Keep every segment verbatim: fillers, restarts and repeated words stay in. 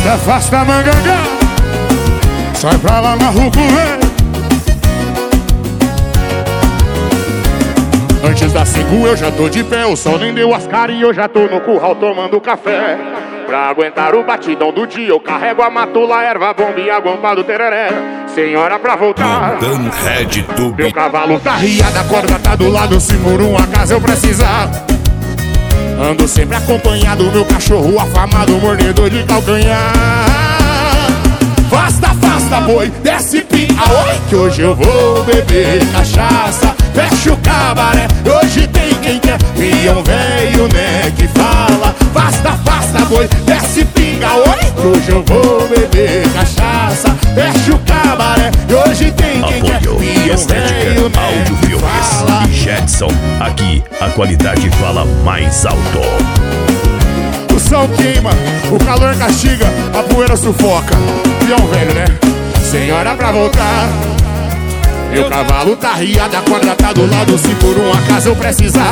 Se afasta mangangá, sai pra lá na rua comer. Antes das cinco eu já tô de pé, o sol nem deu as caras e eu já tô no curral tomando café. Pra aguentar o batidão do dia eu carrego a matula, erva, bomba e a guampa do tereré. Senhora pra voltar, Dan Red Tube. meu cavalo tá riado, a corda tá do lado, se por um acaso eu precisar. Ando sempre acompanhado, meu cachorro afamado, mordedor de calcanhar. Afasta, afasta, boi, desce pinga, oi, que hoje eu vou beber cachaça. Fecha o cabaré, hoje tem quem quer, peão velho, né, que fala. Afasta, afasta, boi, desce pinga, oi, que hoje eu vou beber cachaça. Fecha o cabaré, hoje tem quem quer, peão velho, né, que fala. E Jetson, aqui a qualidade fala mais alto. O sol queima, o calor castiga, a poeira sufoca. Peão velho, né? Senhora pra voltar, meu cavalo tá riado, a corda tá do lado, se por um acaso eu precisar.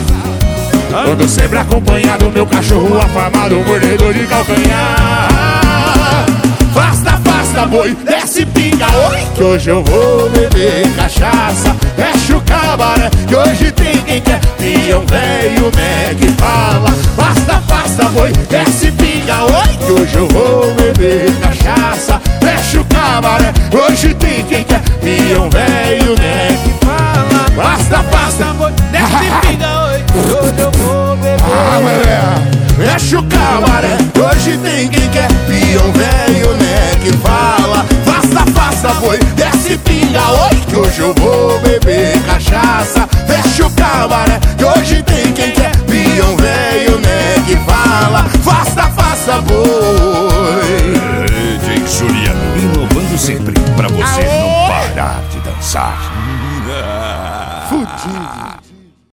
Ando sempre acompanhado, meu cachorro afamado, mordedor de calcanhar. Afasta, afasta, boi, desce pinga, oi, que hoje eu vou beber cachaça. Fecha o cabaré, que hoje tem quem quer, peão velho, né, que fala. Afasta, afasta, boi, desce pinga, oi, que hoje eu vou beber cachaça. Fecha o cabaré, hoje tem quem quer, peão velho, né, que fala. Afasta, afasta, boi, desce pinga, oi, que hoje eu vou beber. Ah, mulher, fecha o cabaré, hoje tem quem quer, peão velho, né, que fala. Afasta, afasta, boi, desce pinga, oi, que hoje eu vou beber cachaça. Fecha o cabaré, que hoje tem quem quer, peão velho, né, que fala. Afasta, afasta, boi. D J Juliano, inovando sempre pra você não parar de dançar. Fudido.